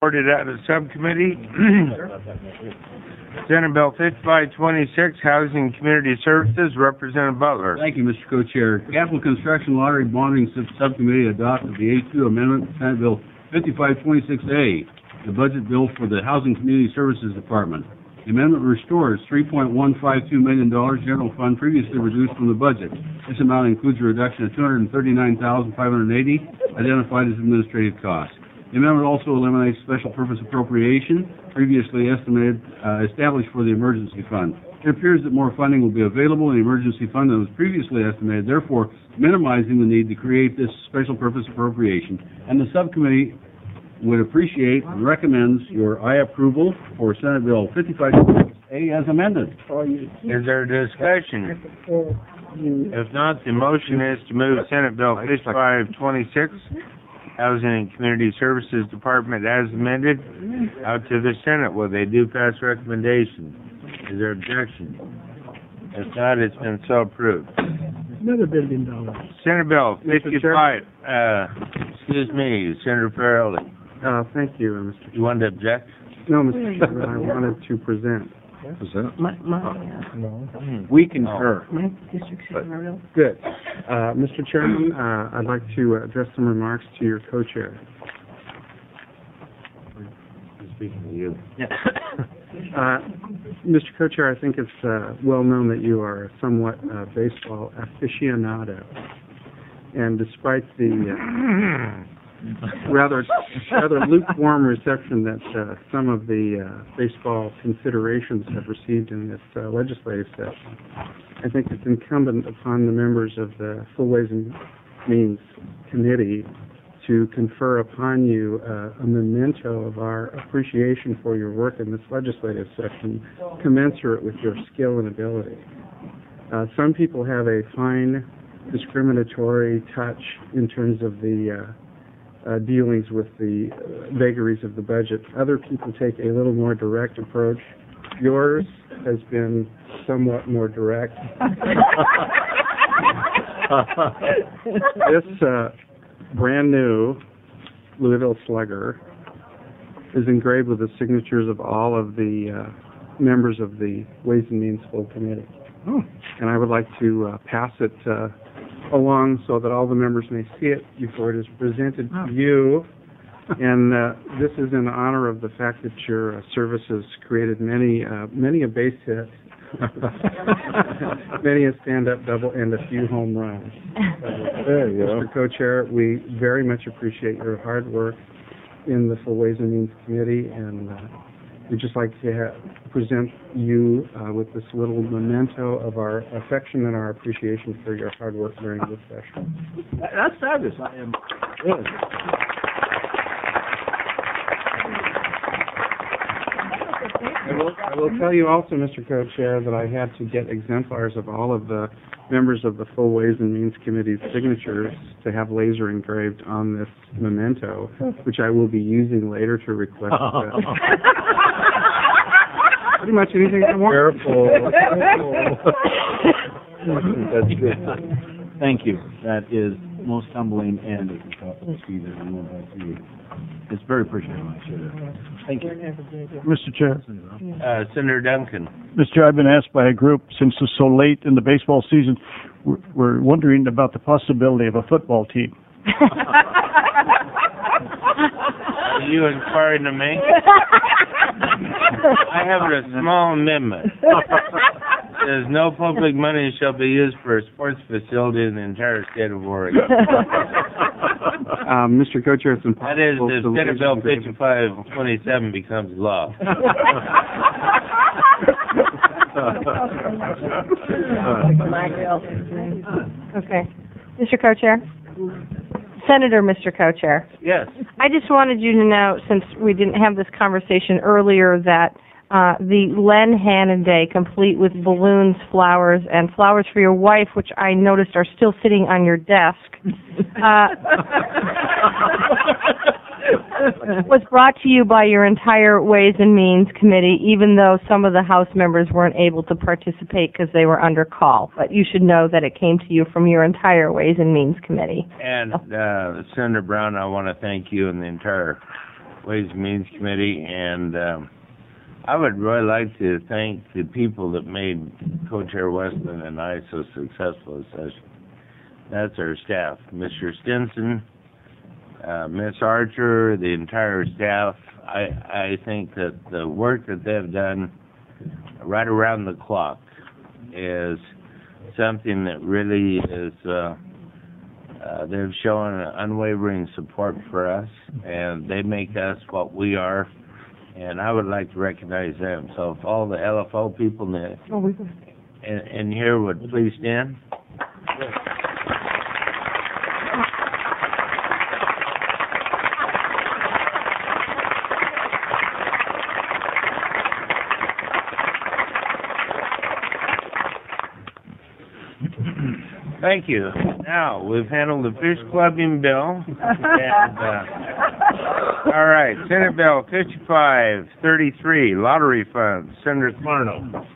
Reported out of subcommittee. Senate Bill 5526, Housing and Community Services, Representative Butler. Thank you, Mr. Co-Chair. Capital Construction Lottery Bonding Subcommittee adopted the A2 Amendment, Senate Bill 5526A, the budget bill for the Housing and Community Services Department. The amendment restores $3.152 million general fund previously reduced from the budget. This amount includes a reduction of $239,580 identified as administrative costs. The amendment also eliminates special purpose appropriation previously established for the emergency fund. It appears that more funding will be available in the emergency fund than was previously estimated, therefore minimizing the need to create this special purpose appropriation. And the subcommittee would appreciate and recommends your approval for Senate Bill 5526A as amended. Is there discussion? If not, the motion is to move Senate Bill 5526, Housing and Community Services Department as amended, out to the Senate. Will they do pass recommendation? Is there objection? If not, it's been so approved. Another $1 billion. Senate Bill 55, excuse me, Senator Farrelly. Thank you, Mr. You wanted to object? No, Mr. Chairman, I wanted to present. We concur. My district secretary. Good. Mr. Chairman, I'd like to address some remarks to your co-chair. Speaking to you. Mr. Co-Chair, I think it's well known that you are somewhat baseball aficionado. And despite the rather lukewarm reception that some of the baseball considerations have received in this legislative session, I think it's incumbent upon the members of the Full Ways and Means Committee to confer upon you a memento of our appreciation for your work in this legislative session, commensurate with your skill and ability. Some people have a fine discriminatory touch in terms of the dealings with the vagaries of the budget. Other people take a little more direct approach. Yours has been somewhat more direct. This brand new Louisville Slugger is engraved with the signatures of all of the members of the Ways and Means Full Committee. And I would like to pass it along so that all the members may see it before it is presented to you. And this is in honor of the fact that your service has created many a base hit, many a stand-up double, and a few home runs. There you go. Mr. Co-Chair, we very much appreciate your hard work in the Full Ways and Means Committee, and we'd just like to present you with this little memento of our affection and our appreciation for your hard work during this session. That's fabulous. I am good. I will tell you also, Mr. Co-Chair, that I had to get exemplars of all of the members of the Full Ways and Means Committee's signatures to have laser engraved on this memento, which I will be using later to request pretty much anything I want. Careful. That's good. Thank you. That is most humbling, and it's a top of the speed that we won't have to you. It's very appreciated. Thank you. Mr. Chair. Senator Duncan. Mr. Chair, I've been asked by a group, since it's so late in the baseball season, we're wondering about the possibility of a football team. Are you inquiring of me? I have a small amendment. Says no public money shall be used for a sports facility in the entire state of Oregon. Mr. Co-Chair, it's impossible. That is, if Senate Bill 5527 becomes law. Okay. Mr. Co-Chair? Senator, Mr. Co-Chair. Yes. I just wanted you to know, since we didn't have this conversation earlier, that the Len Hannon Day, complete with balloons, flowers, and flowers for your wife, which I noticed are still sitting on your desk, was brought to you by your entire Ways and Means Committee, even though some of the House members weren't able to participate because they were under call. But you should know that it came to you from your entire Ways and Means Committee. And Senator Brown, I want to thank you and the entire Ways and Means Committee, and I would really like to thank the people that made Co-Chair Westland and I so successful this session. That's our staff, Mr. Stinson, Miss Archer, the entire staff. I think that the work that they've done right around the clock is something that really is, they've shown unwavering support for us, and they make us what we are, and I would like to recognize them. So if all the LFO people in here would please stand. Thank you. Now, we've handled the fish clubbing bill. And, all right, Senate Bill 5533, lottery funds. Senator Clarno.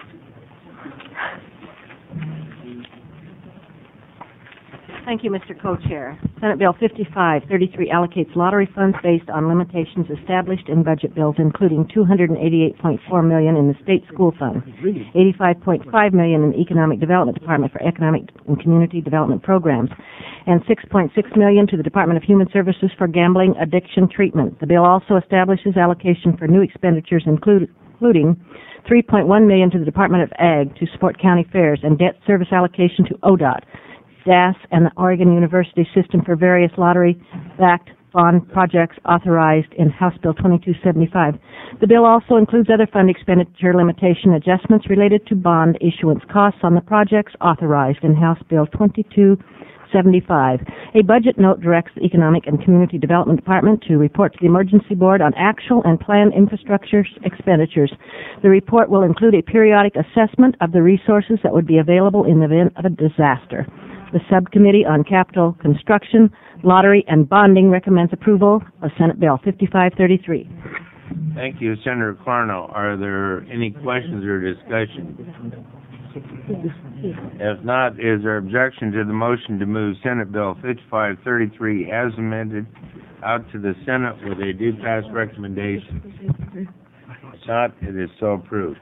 Thank you, Mr. Co-Chair. Senate Bill 5533 allocates lottery funds based on limitations established in budget bills, including $288.4 million in the state school fund, $85.5 million in the Economic Development Department for economic and community development programs, and $6.6 million to the Department of Human Services for gambling addiction treatment. The bill also establishes allocation for new expenditures, including $3.1 million to the Department of Ag to support county fairs, and debt service allocation to ODOT, DAS, and the Oregon University System for various lottery-backed bond projects authorized in House Bill 2275. The bill also includes other fund expenditure limitation adjustments related to bond issuance costs on the projects authorized in House Bill 2275. A budget note directs the Economic and Community Development Department to report to the Emergency Board on actual and planned infrastructure expenditures. The report will include a periodic assessment of the resources that would be available in the event of a disaster. The Subcommittee on Capital Construction, Lottery, and Bonding recommends approval of Senate Bill 5533. Thank you, Senator Clarno. Are there any questions or discussion? If not, is there objection to the motion to move Senate Bill 5533 as amended out to the Senate with a due pass recommendation? If not, it is so approved.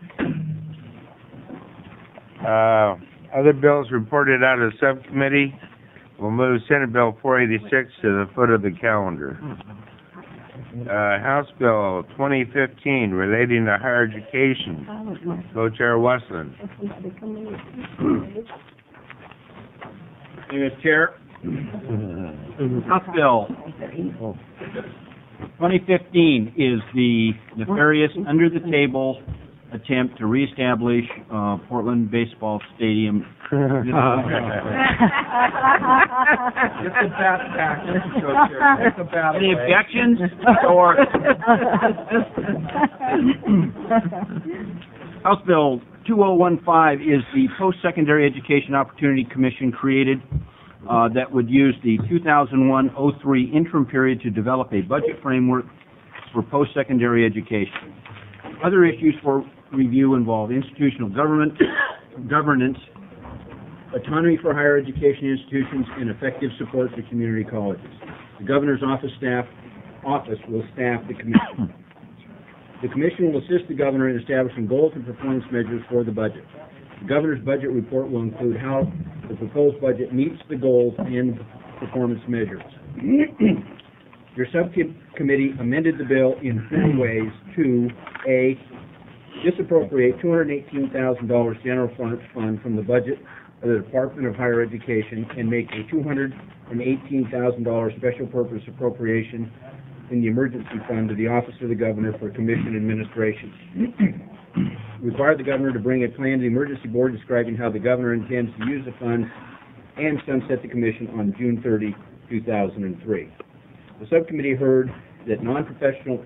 Other bills reported out of subcommittee will move Senate Bill 486 to the foot of the calendar. House Bill 2015 relating to higher education. Co-Chair Westland. Mr. Chair, House Bill 2015 is the nefarious, under-the-table attempt to reestablish Portland Baseball Stadium. It's a bad package, it's a bad Any objections? Or House Bill 2015 is the Post-Secondary Education Opportunity Commission created that would use the 2001-03 interim period to develop a budget framework for post-secondary education. Other issues for review involve institutional governance, autonomy for higher education institutions, and effective support for community colleges. The Governor's office will staff the Commission. The Commission will assist the Governor in establishing goals and performance measures for the budget. The Governor's budget report will include how the proposed budget meets the goals and performance measures. Your subcommittee amended the bill in 3 ways to A, disappropriate $218,000 general fund from the budget of the Department of Higher Education and make a $218,000 special purpose appropriation in the emergency fund to the Office of the Governor for Commission administration. Require the Governor to bring a plan to the Emergency Board describing how the Governor intends to use the funds and sunset the Commission on June 30, 2003. The subcommittee heard that non-professional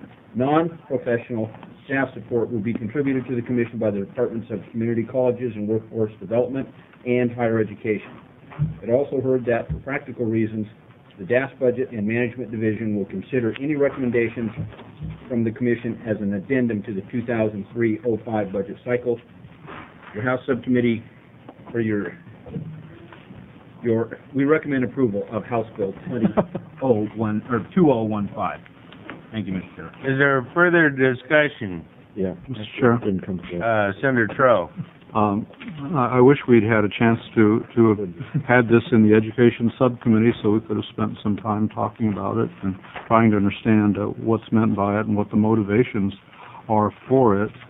staff support will be contributed to the Commission by the Departments of Community Colleges and Workforce Development and Higher Education. It also heard that, for practical reasons, the DAS Budget and Management Division will consider any recommendations from the Commission as an addendum to the 2003-05 budget cycle. Your House Subcommittee, we recommend approval of House Bill 2015. Thank you, Mr. Chair. Is there further discussion? Yeah. Mr. Chair. Senator Troe. I wish we'd had a chance to have had this in the Education Subcommittee so we could have spent some time talking about it and trying to understand what's meant by it and what the motivations are for it.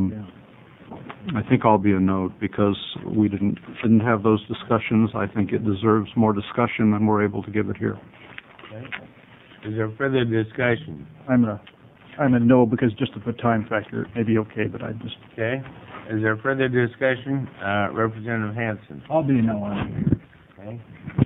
I think I'll be a no because we didn't have those discussions. I think it deserves more discussion than we're able to give it here. Okay. Is there further discussion? I'm a no because just of the time factor, it may be okay, but I just... Okay. Is there further discussion? Representative Hanson. I'll be a no on it. Okay.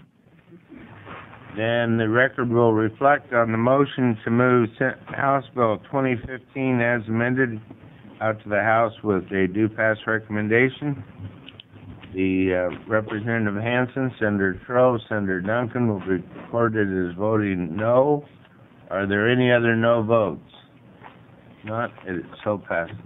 Then the record will reflect on the motion to move House Bill 2015 as amended out to the House with a due pass recommendation. The Representative Hanson, Senator Troe, Senator Duncan will be recorded as voting no. Are there any other no votes? Not, it so passes.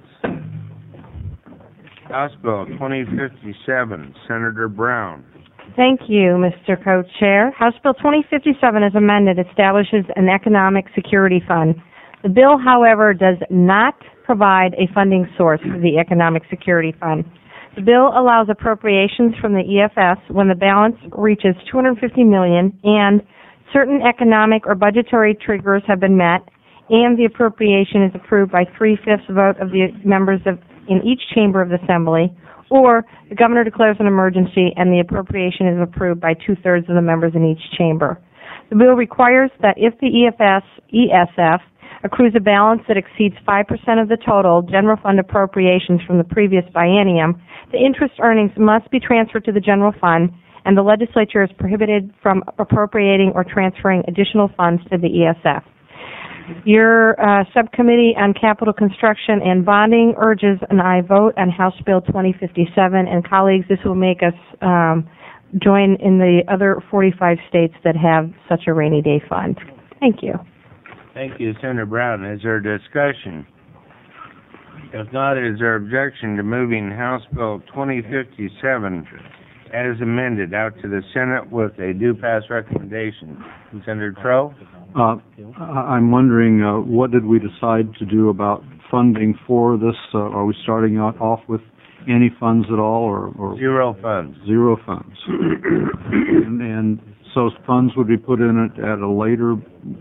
House Bill 2057, Senator Brown. Thank you, Mr. Co-Chair. House Bill 2057 as amended establishes an economic security fund. The bill, however, does not provide a funding source for the economic security fund. The bill allows appropriations from the EFS when the balance reaches $250 million and certain economic or budgetary triggers have been met and the appropriation is approved by 3/5 vote of the members in each chamber of the Assembly, or the governor declares an emergency and the appropriation is approved by 2/3 of the members in each chamber. The bill requires that if the ESF accrues a balance that exceeds 5% of the total general fund appropriations from the previous biennium, the interest earnings must be transferred to the general fund, and the legislature is prohibited from appropriating or transferring additional funds to the ESF. Your subcommittee on capital construction and bonding urges an aye vote on House Bill 2057, and colleagues, this will make us join in the other 45 states that have such a rainy day fund. Thank you. Thank you, Senator Brown. Is there discussion? If not, is there objection to moving House Bill 2057 as amended out to the Senate with a due pass recommendation? Senator Troe? I'm wondering, what did we decide to do about funding for this? Are we starting off with any funds at all, or Zero funds. Zero funds. and so funds would be put in it at a later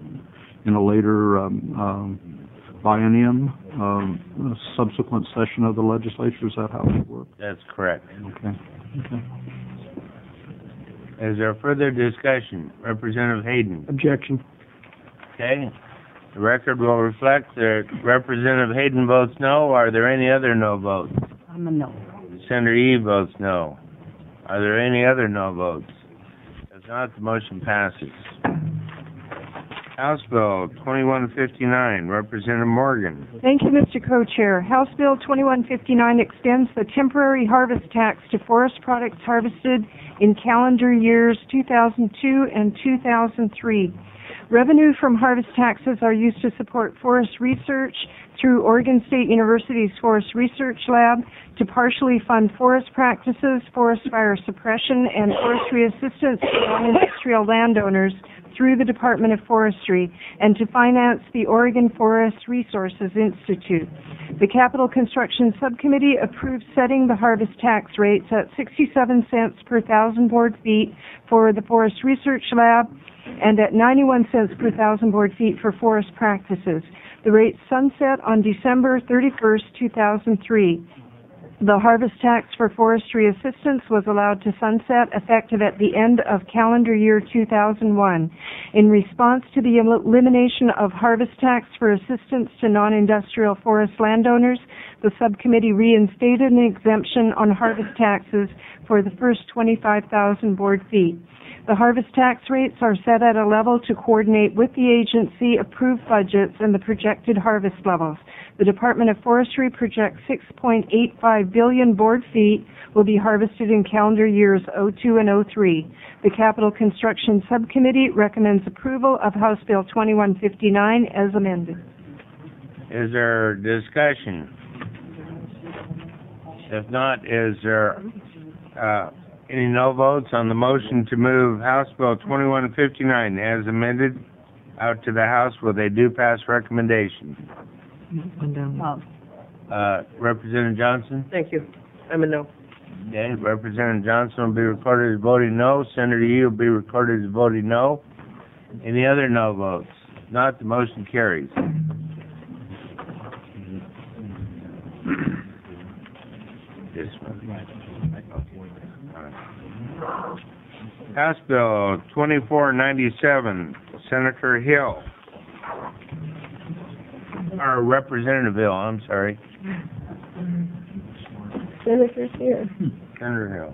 biennium, a subsequent session of the legislature. Is that how it would work? That's correct. Okay. Is there further discussion? Representative Hayden. Objection. Okay. The record will reflect that Representative Hayden votes no. Are there any other no votes? I'm a no. Senator Eve votes no. Are there any other no votes? If not, the motion passes. House Bill 2159, Representative Morgan. Thank you, Mr. Co-Chair. House Bill 2159 extends the temporary harvest tax to forest products harvested in calendar years 2002 and 2003. Revenue from harvest taxes are used to support forest research through Oregon State University's Forest Research Lab, to partially fund forest practices, forest fire suppression, and forestry assistance to non-industrial landowners through the Department of Forestry, and to finance the Oregon Forest Resources Institute. The Capital Construction Subcommittee approved setting the harvest tax rates at 67 cents per 1,000 board feet for the Forest Research Lab and at 91 cents per 1,000 board feet for forest practices. The rates sunset on December 31st, 2003. The harvest tax for forestry assistance was allowed to sunset effective at the end of calendar year 2001. In response to the elimination of harvest tax for assistance to non-industrial forest landowners, the subcommittee reinstated an exemption on harvest taxes for the first 25,000 board feet. The harvest tax rates are set at a level to coordinate with the agency approved budgets and the projected harvest levels. The Department of Forestry projects 6.85 billion board feet will be harvested in calendar years 02 and 03. The Capital Construction Subcommittee recommends approval of House Bill 2159 as amended. Is there discussion? If not, is there any no votes on the motion to move House Bill 2159 as amended out to the House with a due pass recommendation. Representative Johnson? Thank you. I'm a no. Okay, Representative Johnson will be recorded as voting no. Senator Yee will be recorded as voting no. Any other no votes? Not, the motion carries. This one. House Bill 2497, Senator Hill. Or Representative Hill, I'm sorry. Senator's here. Senator Hill.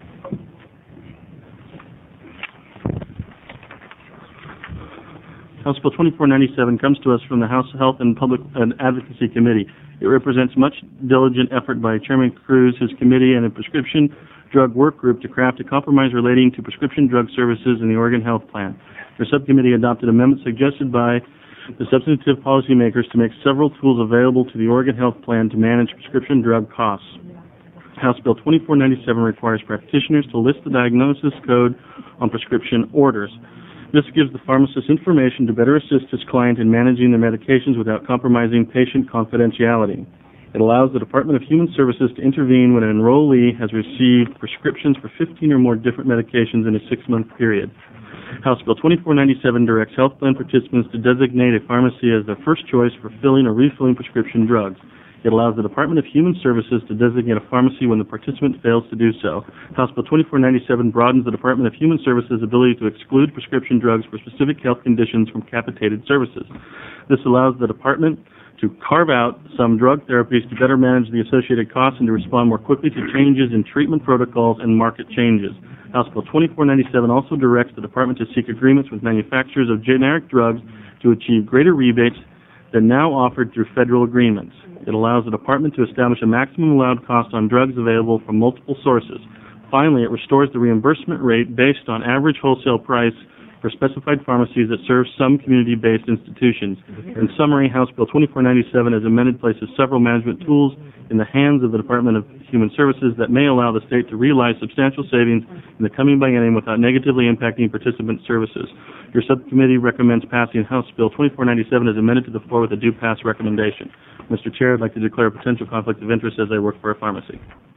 House Bill 2497 comes to us from the House Health and Public Advocacy Committee. It represents much diligent effort by Chairman Cruz, his committee, and a prescription drug work group to craft a compromise relating to prescription drug services in the Oregon Health Plan. Their subcommittee adopted amendments suggested by the substantive policymakers to make several tools available to the Oregon Health Plan to manage prescription drug costs. House Bill 2497 requires practitioners to list the diagnosis code on prescription orders. This gives the pharmacist information to better assist his client in managing their medications without compromising patient confidentiality. It allows the Department of Human Services to intervene when an enrollee has received prescriptions for 15 or more different medications in a 6-month period. House Bill 2497 directs health plan participants to designate a pharmacy as their first choice for filling or refilling prescription drugs. It allows the Department of Human Services to designate a pharmacy when the participant fails to do so. House Bill 2497 broadens the Department of Human Services' ability to exclude prescription drugs for specific health conditions from capitated services. This allows the department to carve out some drug therapies to better manage the associated costs and to respond more quickly to changes in treatment protocols and market changes. House Bill 2497 also directs the department to seek agreements with manufacturers of generic drugs to achieve greater rebates than now offered through federal agreements. It allows the department to establish a maximum allowed cost on drugs available from multiple sources. Finally, it restores the reimbursement rate based on average wholesale price for specified pharmacies that serve some community-based institutions. In summary, House Bill 2497 as amended places several management tools in the hands of the Department of Human Services that may allow the state to realize substantial savings in the coming biennium without negatively impacting participant services. Your subcommittee recommends passing House Bill 2497 as amended to the floor with a due pass recommendation. Mr. Chair, I'd like to declare a potential conflict of interest as I work for a pharmacy.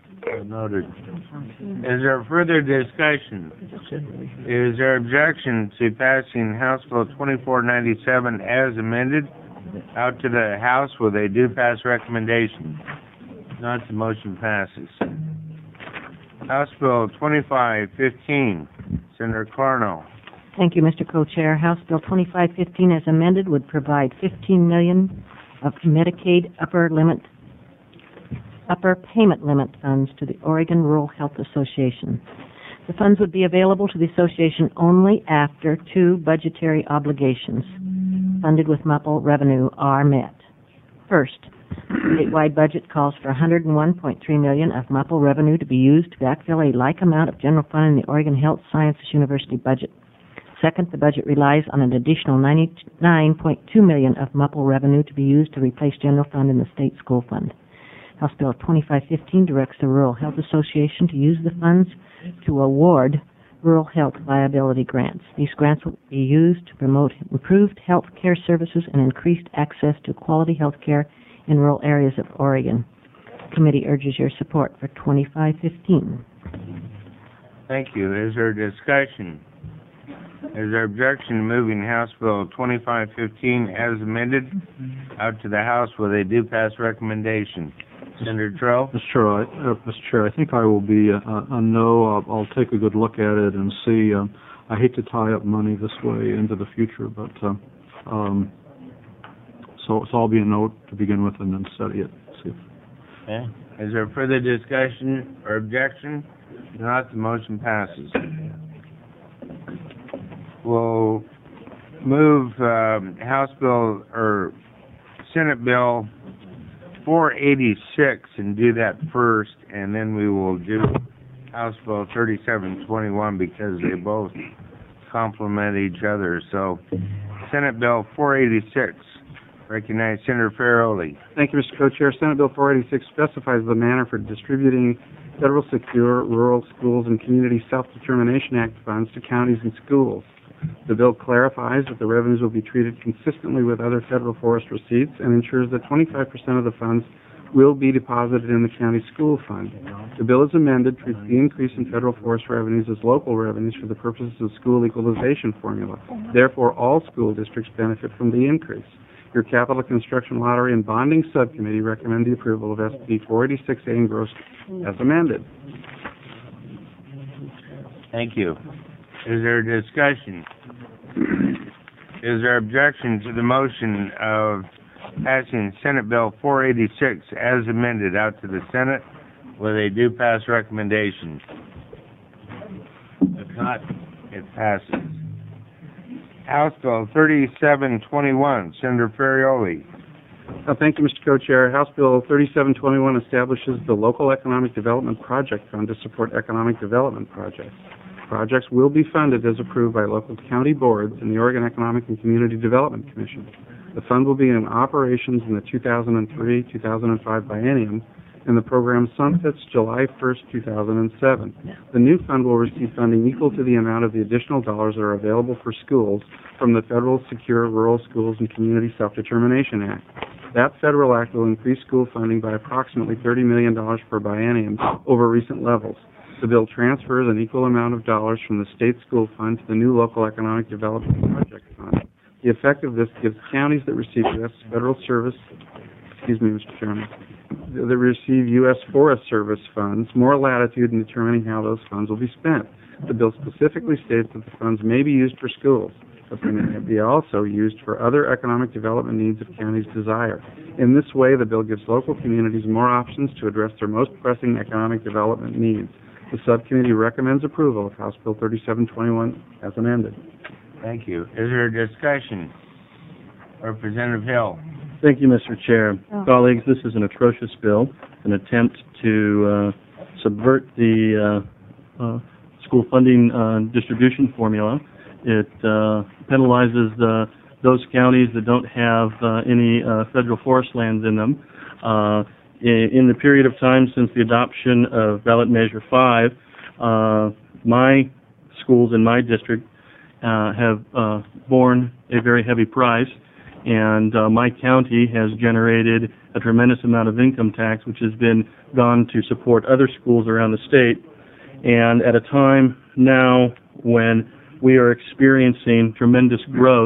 Noted. Is there further discussion? Is there objection to passing House Bill 2497 as amended out to the House with a due pass recommendation? Not, the motion passes. House Bill 2515, Senator Carno. Thank you, Mr. Co-Chair. House Bill 2515 as amended would provide $15 million of Medicaid upper payment limit funds to the Oregon Rural Health Association. The funds would be available to the association only after 2 budgetary obligations funded with MUPL revenue are met. First, the statewide budget calls for $101.3 million of MUPL revenue to be used to backfill a like amount of general fund in the Oregon Health Sciences University budget. Second, the budget relies on an additional $99.2 million of MUPL revenue to be used to replace general fund in the state school fund. House Bill 2515 directs the Rural Health Association to use the funds to award rural health viability grants. These grants will be used to promote improved health care services and increased access to quality health care in rural areas of Oregon. The committee urges your support for 2515. Thank you. Is there discussion? Is there objection to moving House Bill 2515 as amended out to the House with a due pass recommendation? Senator Trell? Mr. Chair, I think I will be a no. I'll take a good look at it and see. I hate to tie up money this way into the future, but so I'll be a no to begin with and then study it. See if... Okay. Is there further discussion or objection? If not, the motion passes. We'll move House Bill or Senate Bill 486 and do that first, and then we will do House Bill 3721 because they both complement each other. So, Senate Bill 486. Recognize Senator Farrelly. Thank you, Mr. Co-Chair. Senate Bill 486 specifies the manner for distributing Federal Secure Rural Schools and Community Self-Determination Act funds to counties and schools. The bill clarifies that the revenues will be treated consistently with other federal forest receipts and ensures that 25% of the funds will be deposited in the county school fund. The bill, as amended, treats the increase in federal forest revenues as local revenues for the purposes of school equalization formula. Therefore, all school districts benefit from the increase. Your Capital Construction Lottery and Bonding Subcommittee recommend the approval of SB 486A engrossed as amended. Thank you. Is there a discussion? Is there objection to the motion of passing Senate Bill 486 as amended out to the Senate with a due pass recommendation? If not, it passes. House Bill 3721, Senator Ferrioli. Thank you, Mr. Co-Chair. House Bill 3721 establishes the Local Economic Development Project Fund to support economic development projects. Projects will be funded as approved by local county boards and the Oregon Economic and Community Development Commission. The fund will be in operations in the 2003-2005 biennium, and the program sunsets July 1st, 2007. The new fund will receive funding equal to the amount of the additional dollars that are available for schools from the Federal Secure Rural Schools and Community Self-Determination Act. That federal act will increase school funding by approximately $30 million per biennium over recent levels. The bill transfers an equal amount of dollars from the state school fund to the new local economic development project fund. The effect of this gives counties that receive U.S. Federal Service, Mr. Chairman, that receive U.S. Forest Service funds more latitude in determining how those funds will be spent. The bill specifically states that the funds may be used for schools, but they may be also used for other economic development needs if counties desire. In this way, the bill gives local communities more options to address their most pressing economic development needs. The subcommittee recommends approval of House Bill 3721 as amended. Thank you. Is there a discussion? Representative Hill. Thank you, Mr. Chair. Colleagues, this is an atrocious bill, an attempt to subvert the school funding distribution formula. It penalizes those counties that don't have any federal forest lands in them. In the period of time since the adoption of Ballot Measure 5, my schools in my district have borne a very heavy price, and my county has generated a tremendous amount of income tax, which has been gone to support other schools around the state. And at a time now when we are experiencing tremendous growth,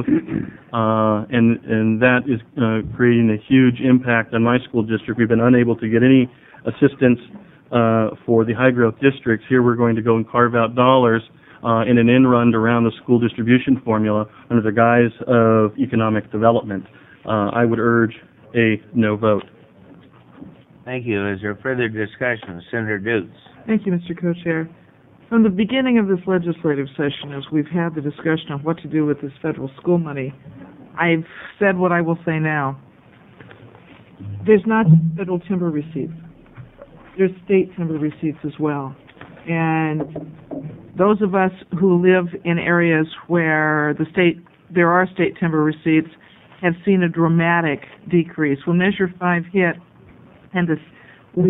and that is creating a huge impact on my school district. We've been unable to get any assistance for the high-growth districts. Here we're going to go and carve out dollars in an end run around the school distribution formula under the guise of economic development. I would urge a no vote. Thank you. Is there further discussion? Senator Dukes. Thank you, Mr. Co-Chair. From the beginning of this legislative session, as we've had the discussion of what to do with this federal school money, I've said what I will say now. There's not federal timber receipts. There's state timber receipts as well. And those of us who live in areas where there are state timber receipts have seen a dramatic decrease. When Measure 5 hit, and we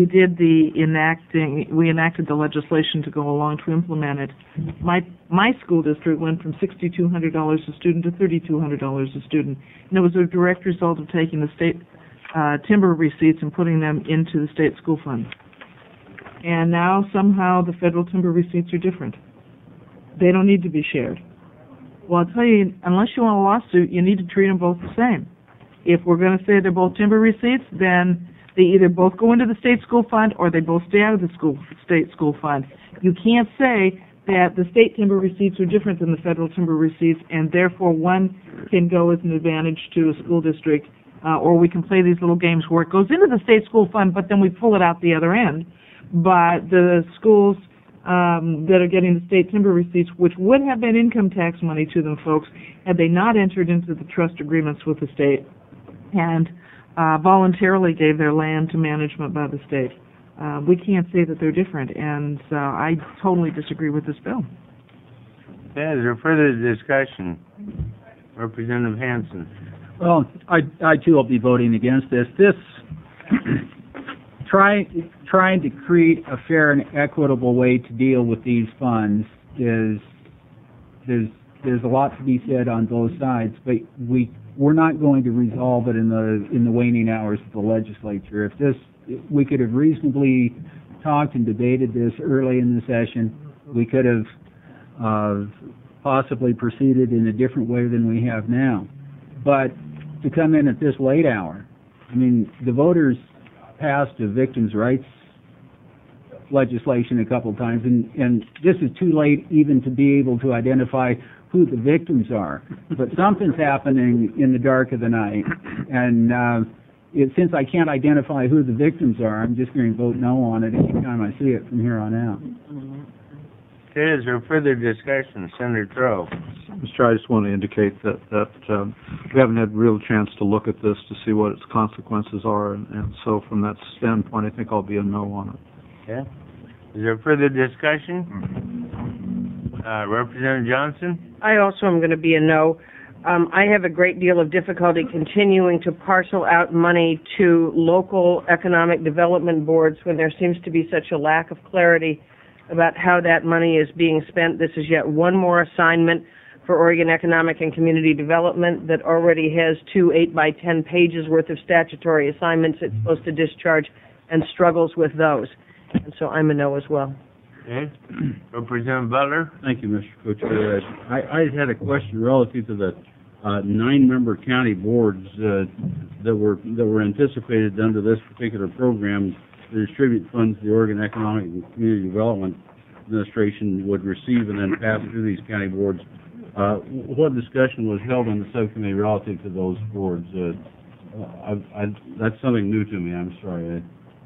enacted the legislation to go along to implement it. My school district went from $6,200 a student to $3,200 a student, and it was a direct result of taking the state timber receipts and putting them into the state school fund. And now somehow the federal timber receipts are different. They don't need to be shared. Well, I'll tell you, unless you want a lawsuit, you need to treat them both the same. If we're going to say they're both timber receipts, then they either both go into the state school fund or they both stay out of the state school fund. You can't say that the state timber receipts are different than the federal timber receipts, and therefore one can go as an advantage to a school district, or we can play these little games where it goes into the state school fund, but then we pull it out the other end. But the schools that are getting the state timber receipts, which would have been income tax money to them folks, had they not entered into the trust agreements with the state and voluntarily gave their land to management by the state. We can't say that they're different, and I totally disagree with this bill. Okay, is there further discussion? Representative Hansen. Well, I too will be voting against this. This trying to create a fair and equitable way to deal with these funds is there's a lot to be said on both sides, but we're not going to resolve it in the waning hours of the legislature. If we could have reasonably talked and debated this early in the session, we could have possibly proceeded in a different way than we have now. But to come in at this late hour, I mean, the voters passed a victims' rights legislation a couple of times, and this is too late even to be able to identify who the victims are. But something's happening in the dark of the night, and since I can't identify who the victims are, I'm just going to vote no on it any time I see it from here on out. Okay, is there further discussion? Senator Troe. Mr. Chair, I just want to indicate that we haven't had real chance to look at this to see what its consequences are, and so from that standpoint, I think I'll be a no on it. Okay. Is there further discussion? Representative Johnson? I also am going to be a no. I have a great deal of difficulty continuing to parcel out money to local economic development boards when there seems to be such a lack of clarity about how that money is being spent. This is yet one more assignment for Oregon Economic and Community Development that already has 2 8-by-10 pages worth of statutory assignments it's supposed to discharge and struggles with those. And so I'm a no as well. Okay. Representative Butler? Thank you, Mr. Co-Chair. I had a question relative to the 9-member county boards that were anticipated under this particular program to distribute funds the Oregon Economic and Community Development Administration would receive and then pass through these county boards. What discussion was held in the subcommittee relative to those boards? That's something new to me. I'm sorry.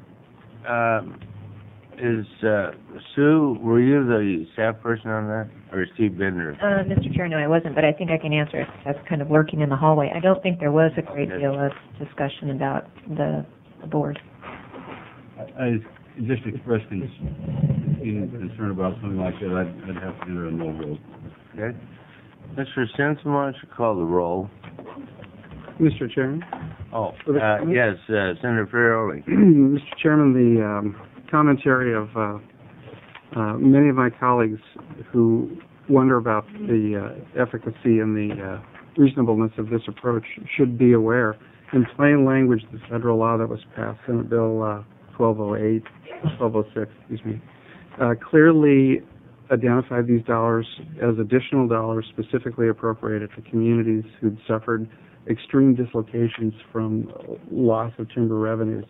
Sue, were you the staff person on that, or Steve Bender? Mr. Chair, no, I wasn't, but I think I can answer it. That's kind of lurking in the hallway. I don't think there was a great deal of discussion about the board. I just expressed concern about something like that. I'd have to enter a no vote. Okay. Mr. Simpson, why don't you call the roll? Mr. Chairman? Yes, Senator Ferrioli. Mr. Chairman, the commentary of many of my colleagues who wonder about the efficacy and the reasonableness of this approach should be aware. In plain language, the federal law that was passed, Senate Bill 1206, clearly identified these dollars as additional dollars specifically appropriated to communities who'd suffered extreme dislocations from loss of timber revenues,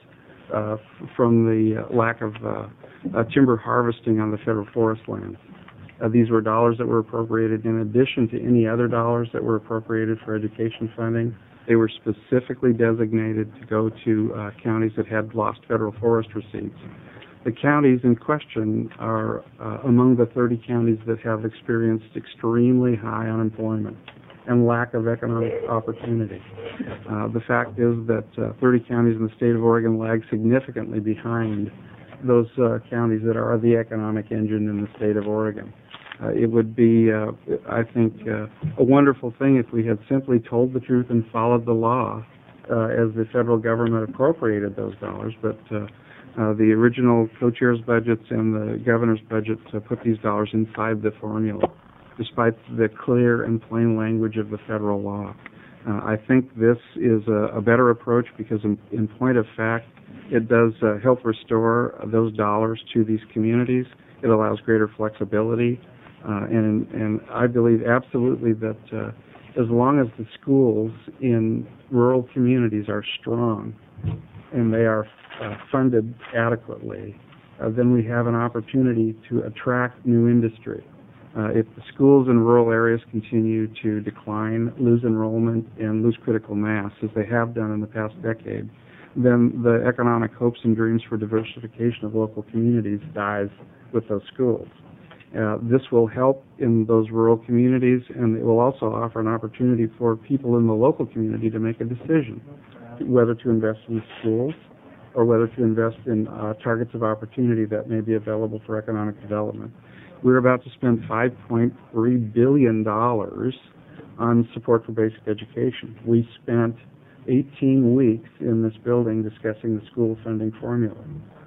from the lack of timber harvesting on the federal forest lands. These were dollars that were appropriated in addition to any other dollars that were appropriated for education funding. They were specifically designated to go to counties that had lost federal forest receipts. The counties in question are among the 30 counties that have experienced extremely high unemployment and lack of economic opportunity. The fact is that 30 counties in the state of Oregon lag significantly behind those counties that are the economic engine in the state of Oregon. It would be, I think, a wonderful thing if we had simply told the truth and followed the law as the federal government appropriated those dollars, but the original co-chair's budgets and the governor's budget put these dollars inside the formula, despite the clear and plain language of the federal law. I think this is a better approach because in point of fact, it does help restore those dollars to these communities. It allows greater flexibility. And I believe absolutely that as long as the schools in rural communities are strong and they are funded adequately, then we have an opportunity to attract new industry. If the schools in rural areas continue to decline, lose enrollment, and lose critical mass, as they have done in the past decade, then the economic hopes and dreams for diversification of local communities dies with those schools. This will help in those rural communities, and it will also offer an opportunity for people in the local community to make a decision whether to invest in schools or whether to invest in targets of opportunity that may be available for economic development. We're about to spend $5.3 billion on support for basic education. We spent 18 weeks in this building discussing the school funding formula.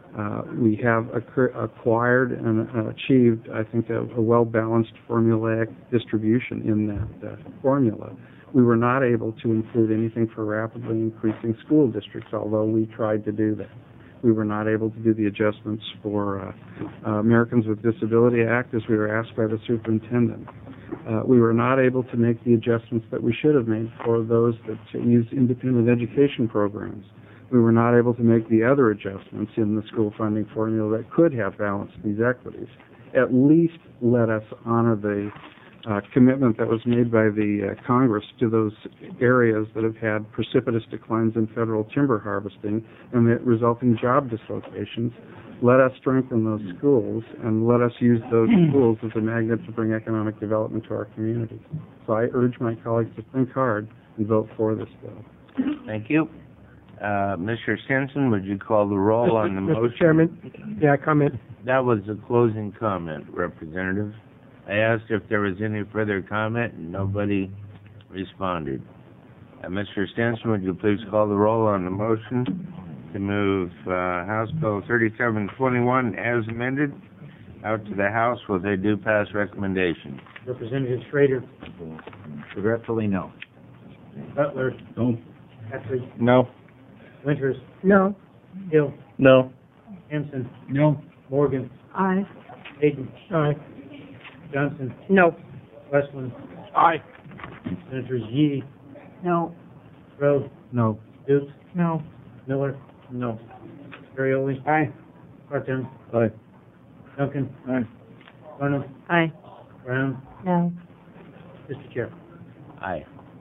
We have acquired and achieved, I think, a well-balanced formulaic distribution in that formula. We were not able to include anything for rapidly increasing school districts, although we tried to do that. We were not able to do the adjustments for Americans with Disability Act as we were asked by the superintendent. We were not able to make the adjustments that we should have made for those that use independent education programs. We were not able to make the other adjustments in the school funding formula that could have balanced these equities. At least let us honor the commitment that was made by the Congress to those areas that have had precipitous declines in federal timber harvesting and the resulting job dislocations. Let us strengthen those schools and let us use those schools as a magnet to bring economic development to our communities. So I urge my colleagues to think hard and vote for this bill. Thank you. Mr. Stinson, would you call the roll on the motion? Mr. Chairman, may I comment? That was a closing comment, Representative. I asked if there was any further comment, and nobody responded. Mr. Stinson, would you please call the roll on the motion to move House Bill 3721 as amended out to the House with a due pass recommendation? Representative Schrader. Regretfully, no. Butler. No. Guthrie. No. Winters. No. Hill. No. Hanson. No. Morgan. Aye. Hayden. Aye. Johnson. No. Westland. Aye. Senators Yee. No. Rose. No. Dukes. No. Miller. No. Perrioli. Aye. Barton. Aye. Duncan. Aye. Barnum. Aye. Brown. No. Mr. Chair. Aye.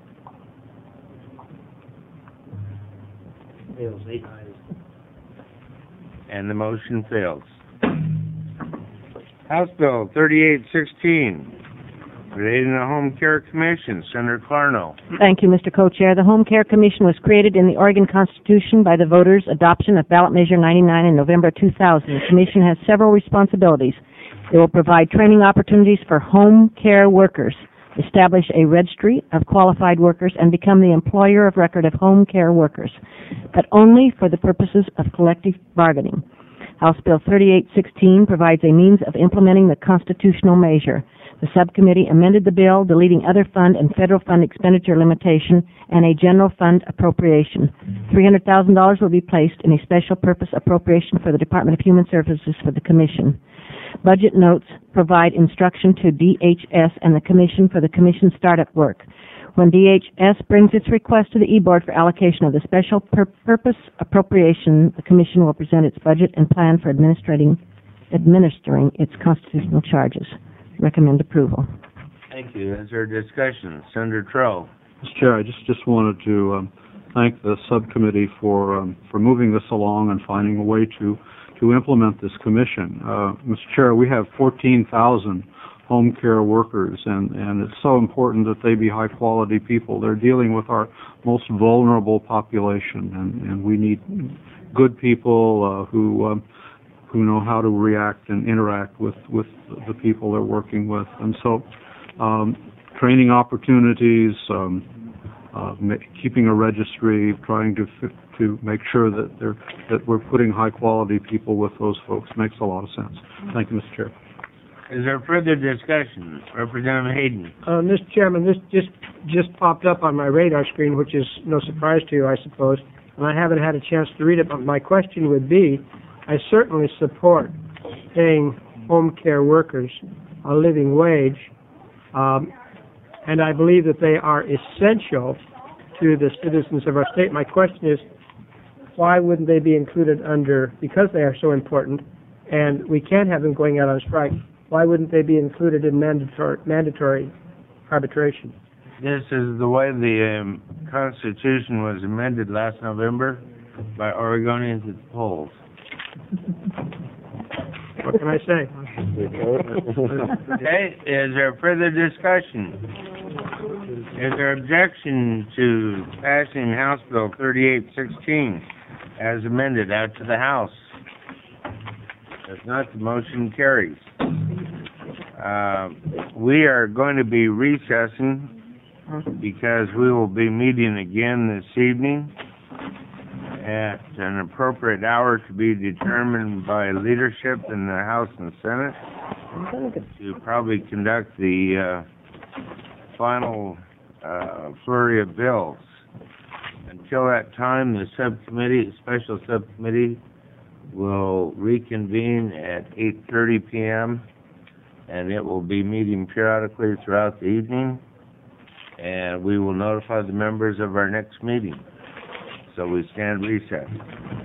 Fails 8 ayes. And the motion fails. House Bill 3816, creating the Home Care Commission. Senator Clarno. Thank you, Mr. Co-Chair. The Home Care Commission was created in the Oregon Constitution by the voters' adoption of Ballot Measure 99 in November 2000. The Commission has several responsibilities. It will provide training opportunities for home care workers, establish a registry of qualified workers, and become the employer of record of home care workers, but only for the purposes of collective bargaining. House Bill 3816 provides a means of implementing the constitutional measure. The subcommittee amended the bill, deleting other fund and federal fund expenditure limitation and a general fund appropriation. $300,000 will be placed in a special purpose appropriation for the Department of Human Services for the Commission. Budget notes provide instruction to DHS and the Commission for the Commission startup work. When DHS brings its request to the E-Board for allocation of the special purpose appropriation, the Commission will present its budget and plan for administering its constitutional charges. Recommend approval. Thank you. Is there discussion? Senator Troe. Mr. Chair, I just wanted to thank the subcommittee for moving this along and finding a way to implement this commission. Mr. Chair, we have 14,000 home care workers, and it's so important that they be high-quality people. They're dealing with our most vulnerable population, and we need good people who know how to react and interact with the people they're working with. And so training opportunities, keeping a registry, trying to make sure that we're putting high-quality people with those folks makes a lot of sense. Thank you, Mr. Chair. Is there further discussion? Representative Hayden. Mr. Chairman, this just popped up on my radar screen, which is no surprise to you, I suppose, and I haven't had a chance to read it, but my question would be, I certainly support paying home care workers a living wage, and I believe that they are essential to the citizens of our state. My question is, why wouldn't they be included under, because they are so important, and we can't have them going out on strike, why wouldn't they be included in mandatory arbitration? This is the way the Constitution was amended last November by Oregonians at the polls. What can I say? Okay, is there further discussion? Is there objection to passing House Bill 3816 as amended out to the House? If not, the motion carries. We are going to be recessing because we will be meeting again this evening at an appropriate hour to be determined by leadership in the House and Senate to probably conduct the final flurry of bills. Until that time, the special subcommittee, will reconvene at 8:30 p.m., and it will be meeting periodically throughout the evening, and we will notify the members of our next meeting. So we stand recessed.